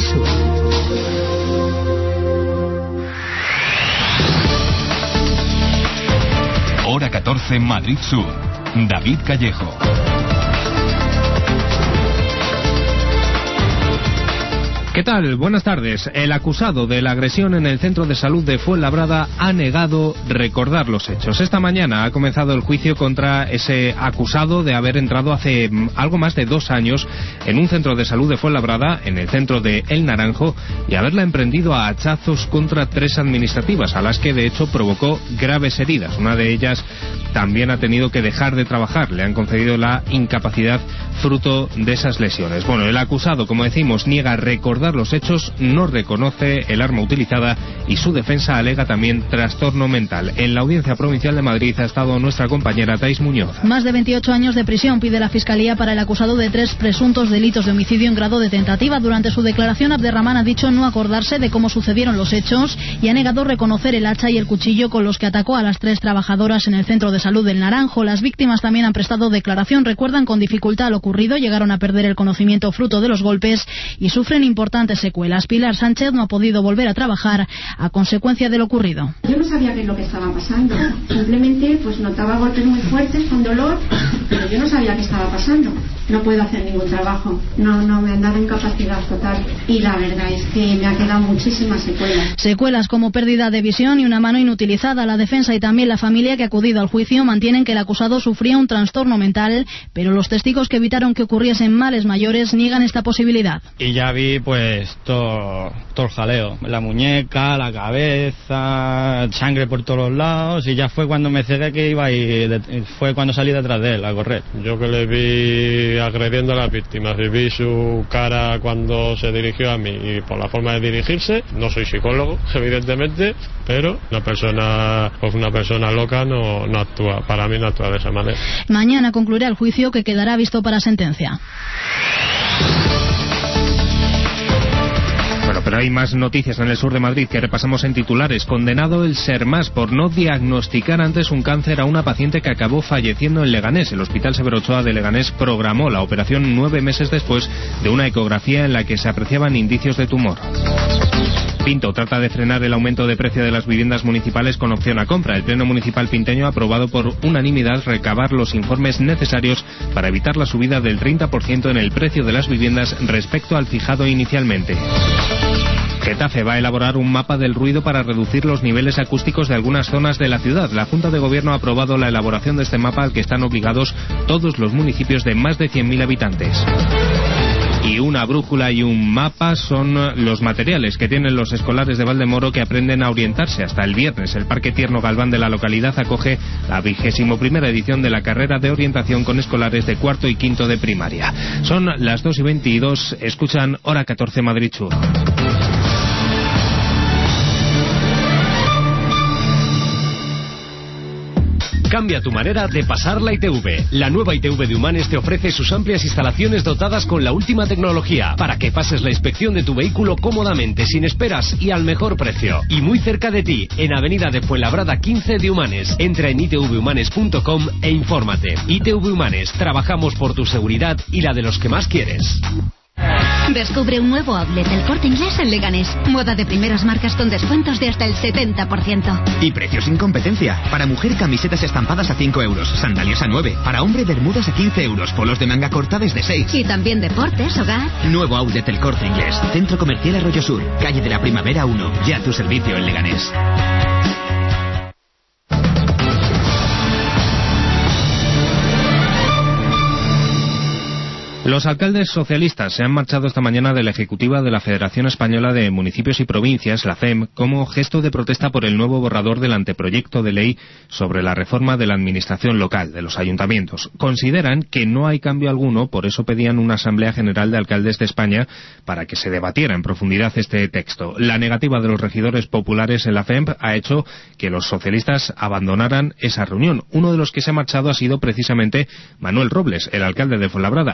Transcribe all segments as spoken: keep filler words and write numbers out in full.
Sur. Hora catorce, Madrid Sur. David Callejo. ¿Qué tal? Buenas tardes. El acusado de la agresión en el centro de salud de Fuenlabrada ha negado recordar los hechos. Esta mañana ha comenzado el juicio contra ese acusado de haber entrado hace algo más de dos años en un centro de salud de Fuenlabrada, en el centro de El Naranjo, y haberla emprendido a hachazos contra tres administrativas, a las que de hecho provocó graves heridas. Una de ellas también ha tenido que dejar de trabajar. Le han concedido la incapacidad fruto de esas lesiones. Bueno, el acusado, como decimos, niega recordar los hechos, no reconoce el arma utilizada y su defensa alega también trastorno mental. En la Audiencia Provincial de Madrid ha estado nuestra compañera Thais Muñoz. Más de veintiocho años de prisión pide la Fiscalía para el acusado de tres presuntos delitos de homicidio en grado de tentativa. Durante su declaración, Abderramán ha dicho no acordarse de cómo sucedieron los hechos y ha negado reconocer el hacha y el cuchillo con los que atacó a las tres trabajadoras en el centro de salud del Naranjo. Las víctimas también han prestado declaración, recuerdan con dificultad lo ocurrido, llegaron a perder el conocimiento fruto de los golpes y sufren importantes secuelas. Pilar Sánchez no ha podido volver a trabajar a consecuencia de lo ocurrido. Yo no sabía qué es lo que estaba pasando, simplemente pues notaba golpes muy fuertes con dolor, pero yo no sabía qué estaba pasando. No puedo hacer ningún trabajo, no, no me han dado incapacidad total y la verdad es que me ha quedado muchísimas secuelas. Secuelas como pérdida de visión y una mano inutilizada. La defensa y también la familia que ha acudido al juicio mantienen que el acusado sufría un trastorno mental, pero los testigos que evitaron que ocurriesen males mayores niegan esta posibilidad. Y ya vi pues todo, todo el jaleo, la muñeca, la cabeza, sangre por todos los lados, y ya fue cuando me cegué que iba y de, fue cuando salí detrás de él a correr. Yo que le vi agrediendo a las víctimas y vi su cara cuando se dirigió a mí y por la forma de dirigirse, no soy psicólogo evidentemente, pero una persona pues una persona loca no, no actúa, para mí no actúa de esa manera. Mañana concluirá el juicio, que quedará visto para sentencia. Bueno, pero hay más noticias en el sur de Madrid que repasamos en titulares. Condenado el SERMAS por no diagnosticar antes un cáncer a una paciente que acabó falleciendo en Leganés. El Hospital Severo Ochoa de Leganés programó la operación nueve meses después de una ecografía en la que se apreciaban indicios de tumor. Pinto trata de frenar el aumento de precio de las viviendas municipales con opción a compra. El Pleno Municipal pinteño ha aprobado por unanimidad recabar los informes necesarios para evitar la subida del treinta por ciento en el precio de las viviendas respecto al fijado inicialmente. Getafe va a elaborar un mapa del ruido para reducir los niveles acústicos de algunas zonas de la ciudad. La Junta de Gobierno ha aprobado la elaboración de este mapa al que están obligados todos los municipios de más de cien mil habitantes. Y una brújula y un mapa son los materiales que tienen los escolares de Valdemoro que aprenden a orientarse. Hasta el viernes el Parque Tierno Galván de la localidad acoge la vigésimo primera edición de la carrera de orientación con escolares de cuarto y quinto de primaria. Son las dos y veintidós, escuchan Hora catorce Madrid Sur. Cambia tu manera de pasar la I T V. La nueva I T V de Humanes te ofrece sus amplias instalaciones dotadas con la última tecnología para que pases la inspección de tu vehículo cómodamente, sin esperas y al mejor precio. Y muy cerca de ti, en Avenida de Fuenlabrada quince de Humanes. Entra en i t v humanes punto com e infórmate. I T V Humanes, trabajamos por tu seguridad y la de los que más quieres. Descubre un nuevo outlet del Corte Inglés en Leganés. Moda de primeras marcas con descuentos de hasta el setenta por ciento. Y precios sin competencia. Para mujer, camisetas estampadas a cinco euros, sandalias a nueve. Para hombre, bermudas a quince euros, polos de manga corta desde seis. Y también deportes, hogar. Nuevo outlet del Corte Inglés. Centro Comercial Arroyo Sur, calle de la Primavera uno. Ya a tu servicio en Leganés. Los alcaldes socialistas se han marchado esta mañana de la ejecutiva de la Federación Española de Municipios y Provincias, la F E M, como gesto de protesta por el nuevo borrador del anteproyecto de ley sobre la reforma de la administración local, de los ayuntamientos. Consideran que no hay cambio alguno, por eso pedían una Asamblea General de Alcaldes de España para que se debatiera en profundidad este texto. La negativa de los regidores populares en la F E M ha hecho que los socialistas abandonaran esa reunión. Uno de los que se ha marchado ha sido precisamente Manuel Robles, el alcalde de Fuenlabrada y vice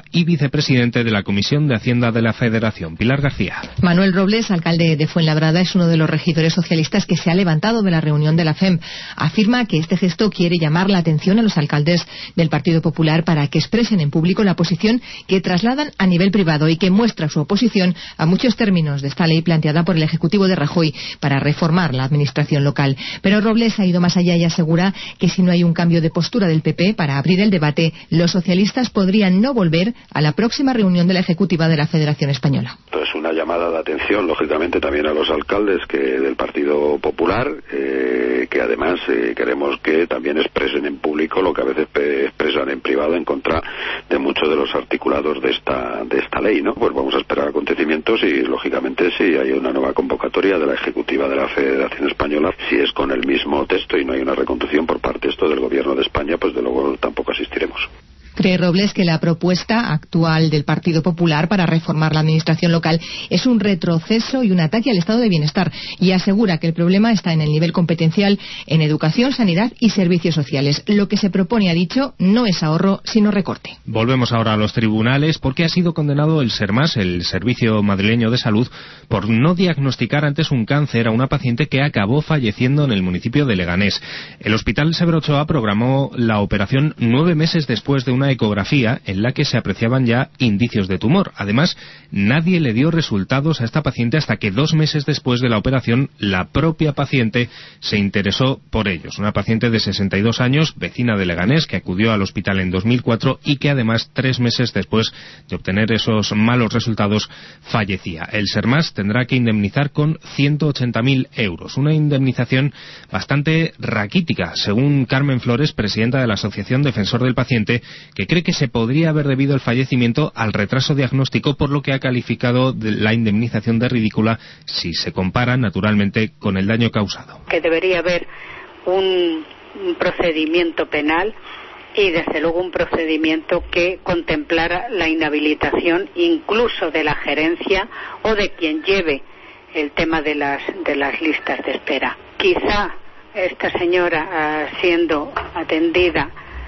vicepresidente de la Comisión de Hacienda de la Federación, Pilar García. Manuel Robles, alcalde de Fuenlabrada, es uno de los regidores socialistas que se ha levantado de la reunión de la F E M. Afirma que este gesto quiere llamar la atención a los alcaldes del Partido Popular para que expresen en público la posición que trasladan a nivel privado y que muestra su oposición a muchos términos de esta ley planteada por el Ejecutivo de Rajoy para reformar la administración local. Pero Robles ha ido más allá y asegura que si no hay un cambio de postura del P P para abrir el debate, los socialistas podrían no volver a la próxima reunión de la Ejecutiva de la Federación Española. Es una llamada de atención, lógicamente, también a los alcaldes que del Partido Popular, eh, que además eh, queremos que también expresen en público lo que a veces expresan en privado en contra de muchos de los articulados de esta de esta ley, ¿no? Pues vamos a esperar acontecimientos y, lógicamente, si hay una nueva convocatoria de la Ejecutiva de la Federación Española, si es con el mismo texto y no hay una reconducción por parte esto del Gobierno de España, pues de luego tampoco asistiremos. Cree Robles que la propuesta actual del Partido Popular para reformar la administración local es un retroceso y un ataque al estado de bienestar, y asegura que el problema está en el nivel competencial en educación, sanidad y servicios sociales. Lo que se propone, ha dicho, no es ahorro, sino recorte. Volvemos ahora a los tribunales, porque ha sido condenado el SERMAS, el Servicio Madrileño de Salud, por no diagnosticar antes un cáncer a una paciente que acabó falleciendo en el municipio de Leganés. El Hospital Severo Ochoa programó la operación nueve meses después de una ecografía en la que se apreciaban ya indicios de tumor. Además, nadie le dio resultados a esta paciente hasta que dos meses después de la operación la propia paciente se interesó por ellos. Una paciente de sesenta y dos años, vecina de Leganés, que acudió al hospital en dos mil cuatro y que además tres meses después de obtener esos malos resultados fallecía. El SERMAS tendrá que indemnizar con ciento ochenta mil euros. Una indemnización bastante raquítica, según Carmen Flores, presidenta de la Asociación Defensor del Paciente, que cree que se podría haber debido el fallecimiento al retraso diagnóstico, por lo que ha calificado de la indemnización de ridícula si se compara, naturalmente, con el daño causado. Que debería haber un, un procedimiento penal y, desde luego, un procedimiento que contemplara la inhabilitación incluso de la gerencia o de quien lleve el tema de las, de las listas de espera. Quizá esta señora, uh, siendo atendida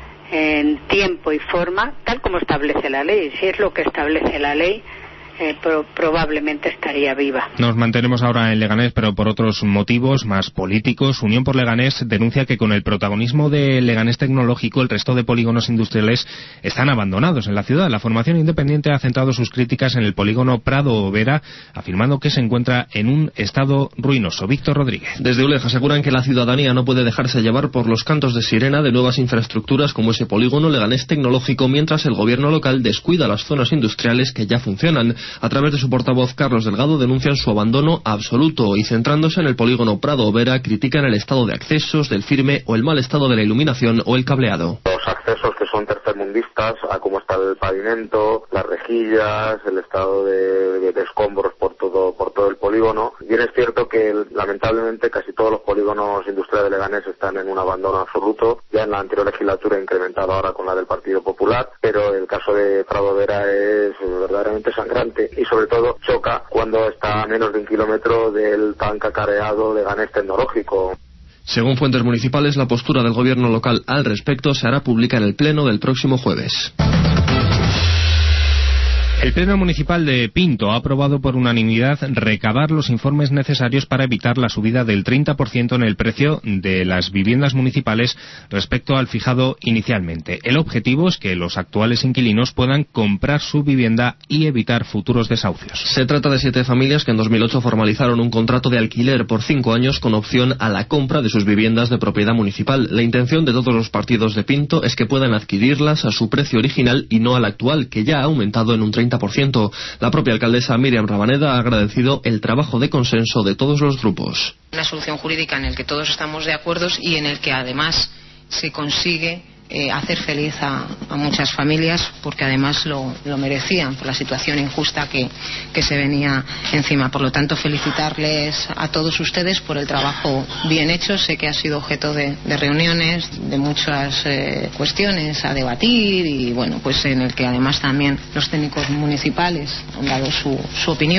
en tiempo y forma, tal como establece la ley, si es lo que establece la ley, Eh, pro, probablemente estaría viva. Nos mantenemos ahora en Leganés, pero por otros motivos más políticos. Unión por Leganés denuncia que con el protagonismo de Leganés Tecnológico, el resto de polígonos industriales están abandonados en la ciudad. La formación independiente ha centrado sus críticas en el polígono Prado Vera, afirmando que se encuentra en un estado ruinoso. Víctor Rodríguez. Desde U L E G aseguran que la ciudadanía no puede dejarse llevar por los cantos de sirena de nuevas infraestructuras como ese polígono Leganés Tecnológico, mientras el gobierno local descuida las zonas industriales que ya funcionan. A través de su portavoz, Carlos Delgado, denuncian su abandono absoluto y, centrándose en el polígono Prado Vera, critican el estado de accesos, del firme o el mal estado de la iluminación o el cableado. Los accesos que son tercermundistas, a cómo está el pavimento, las rejillas, el estado de, de, de escombros por todo por todo el polígono. Bien es cierto que, lamentablemente, casi todos los polígonos industriales de Leganés están en un abandono absoluto. Ya en la anterior legislatura, incrementado ahora con la del Partido Popular, pero el caso de Prado Vera es verdaderamente sangrante. Y sobre todo choca cuando está a menos de un kilómetro del tan cacareado Leganés Tecnológico. Según fuentes municipales, la postura del gobierno local al respecto se hará pública en el pleno del próximo jueves. El Pleno Municipal de Pinto ha aprobado por unanimidad recabar los informes necesarios para evitar la subida del treinta por ciento en el precio de las viviendas municipales respecto al fijado inicialmente. El objetivo es que los actuales inquilinos puedan comprar su vivienda y evitar futuros desahucios. Se trata de siete familias que en dos mil ocho formalizaron un contrato de alquiler por cinco años con opción a la compra de sus viviendas de propiedad municipal. La intención de todos los partidos de Pinto es que puedan adquirirlas a su precio original y no al actual, que ya ha aumentado en un treinta por ciento. La propia alcaldesa Miriam Rabaneda ha agradecido el trabajo de consenso de todos los grupos. Una solución jurídica en la que todos estamos de acuerdo y en el que además se consigue eh, hacer feliz a, a muchas familias, porque además lo, lo merecían por la situación injusta que, que se venía encima. Por lo tanto, felicitarles a todos ustedes por el trabajo bien hecho. Sé que ha sido objeto de, de reuniones, de muchas eh, cuestiones a debatir y bueno, pues en el que además también los técnicos municipales han dado su, su opinión.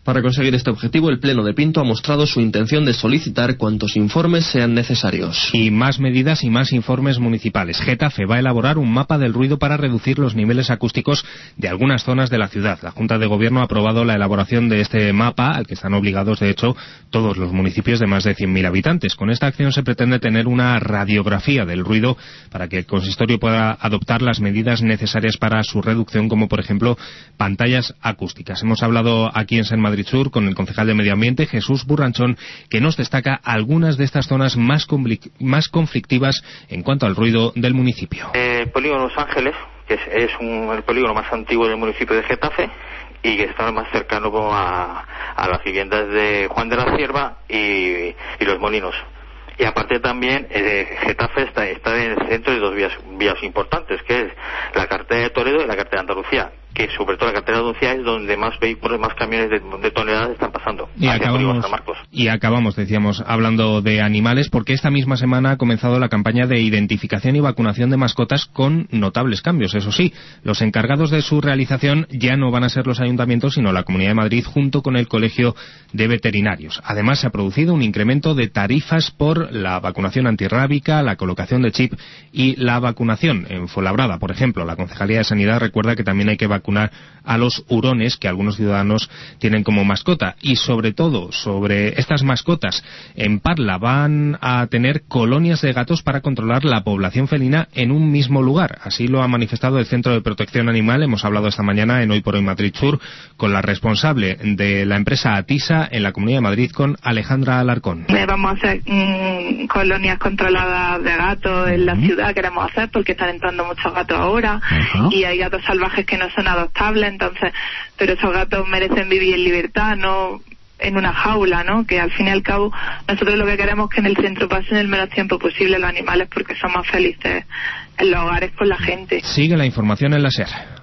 Para conseguir este objetivo, el Pleno de Pinto ha mostrado su intención de solicitar cuantos informes sean necesarios. Y más medidas y más informes municipales. Getafe va a elaborar un mapa del ruido para reducir los niveles acústicos de algunas zonas de la ciudad. La Junta de Gobierno ha aprobado la elaboración de este mapa, al que están obligados, de hecho, todos los municipios de más de cien mil habitantes. Con esta acción se pretende tener una radiografía del ruido para que el consistorio pueda adoptar las medidas necesarias para su reducción, como por ejemplo pantallas acústicas. Hemos hablado aquí en San Madrid Sur con el concejal de Medio Ambiente, Jesús Burranchón, que nos destaca algunas de estas zonas más, más conflictivas en cuanto al ruido del municipio. El polígono Los Ángeles, que es, es un, el polígono más antiguo del municipio de Getafe y que está más cercano a, a las viviendas de Juan de la Cierva y, y Los Molinos. Y aparte también eh, Getafe está, está en el centro de dos vías, vías importantes, que es la carretera de Toledo y la carretera de Andalucía, que sobre todo la carretera de Andalucía es donde más vehículos, más camiones de, de toneladas están pasando. Y acabamos, y acabamos, decíamos, hablando de animales, porque esta misma semana ha comenzado la campaña de identificación y vacunación de mascotas con notables cambios. Eso sí, los encargados de su realización ya no van a ser los ayuntamientos, sino la Comunidad de Madrid junto con el Colegio de Veterinarios. Además, se ha producido un incremento de tarifas por la vacunación antirrábica, la colocación de chip y la vacunación. En Fuenlabrada, por ejemplo, la Concejalía de Sanidad recuerda que también hay que vacunar a los hurones que algunos ciudadanos tienen como mascota. Y sobre todo, sobre estas mascotas, en Parla van a tener colonias de gatos para controlar la población felina en un mismo lugar. Así lo ha manifestado el Centro de Protección Animal. Hemos hablado esta mañana en Hoy por Hoy Madrid Sur con la responsable de la empresa Atisa en la Comunidad de Madrid, con Alejandra Alarcón. Vamos a hacer mmm, colonias controladas de gatos en la ciudad, queremos hacer, porque están entrando muchos gatos ahora. Ajá. Y hay gatos salvajes que no son adoptables, entonces, pero esos gatos merecen vivir en libertad, no en una jaula, ¿no? Que al fin y al cabo nosotros lo que queremos es que en el centro pasen el menos tiempo posible los animales, porque son más felices en los hogares con la gente. Sigue la información en la SER.